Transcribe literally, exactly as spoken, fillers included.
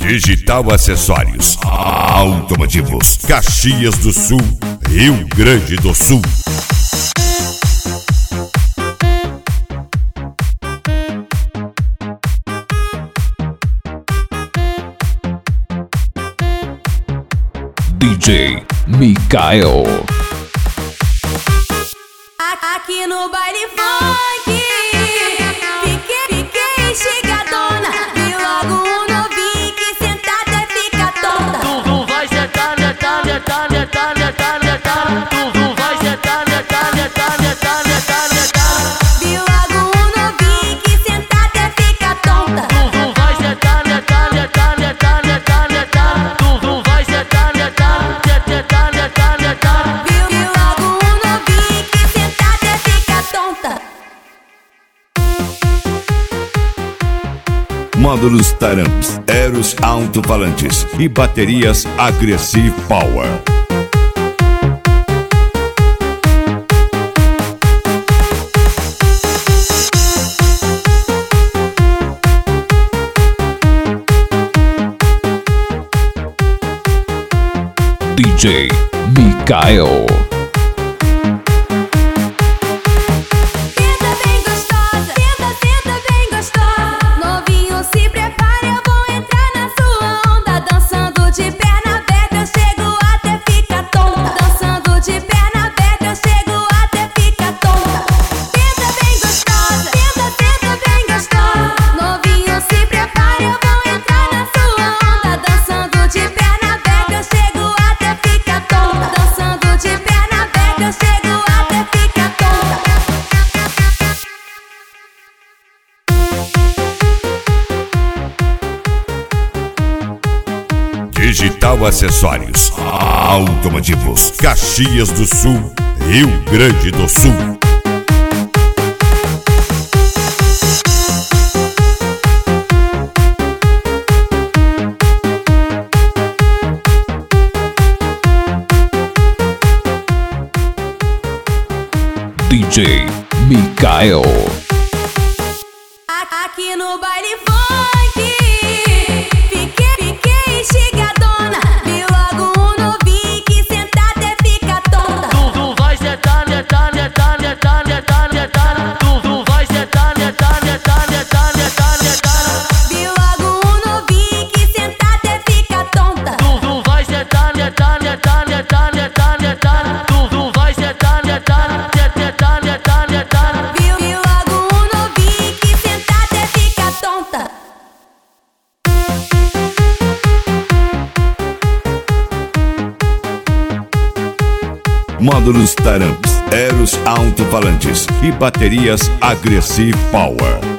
Digital Acessórios Automotivos, Caxias do Sul, Rio Grande do Sul. D J Mikael. Aqui no baile funk, fiquei, fiquei chegadona. E logo um novinho que sentada fica tonta. Tu, tu vai sentar, sentar, sentar, sentar, sentar, sentar. Tu, tu vai sentar, sentar, sentar, sentar, sentar, sentar. E logo um novinho que sentada fica tonta. Tu, tu vai sentar, sentar, sentar, sentar, sentar, sentar. Tu, tu vai sentar, sentar, sentar, sentar, sentar. E logo um novinho que sentada fica tonta. Módulos Taramps, Eros alto-falantes e baterias Aggressive Power. D J Mikael. Senta bem gostosa, senta, senta bem gostosa. Novinho, se prepare, eu vou entrar na sua onda. Dançando de perna aberta, eu chego até fica tonta. Dançando de perna aberta, eu chego até fica tonta. Senta bem gostosa, senta, senta bem gostosa. Novinho, se prepare, eu vou entrar na sua onda. Dançando de perna aberta, eu chego até fica tonta. Dançando de perna aberta, eu chego até fica tonta. Digital Acessórios Automotivos, Caxias do Sul, Rio Grande do Sul. D J Mikael. Aqui no baile funk, fiquei, fiquei chegadona. E logo um novinho que sentada fica tonta. Tu, tu vai sentar, sentar, sentar, sentar, sentar, sentar. Tu, tu vai sentar, sentar, sentar, sentar, sentar, sentar. E logo um novinho que sentada fica tonta. Tu, tu vai sentar, sentar, sentar, sentar, sentar, sentar. Tu, tu vai sentar, sentar, sentar, sentar, sentar. E logo um novinho que sentada fica tonta. Módulos Taramps, Eros alto-falantes e baterias Aggressive Power.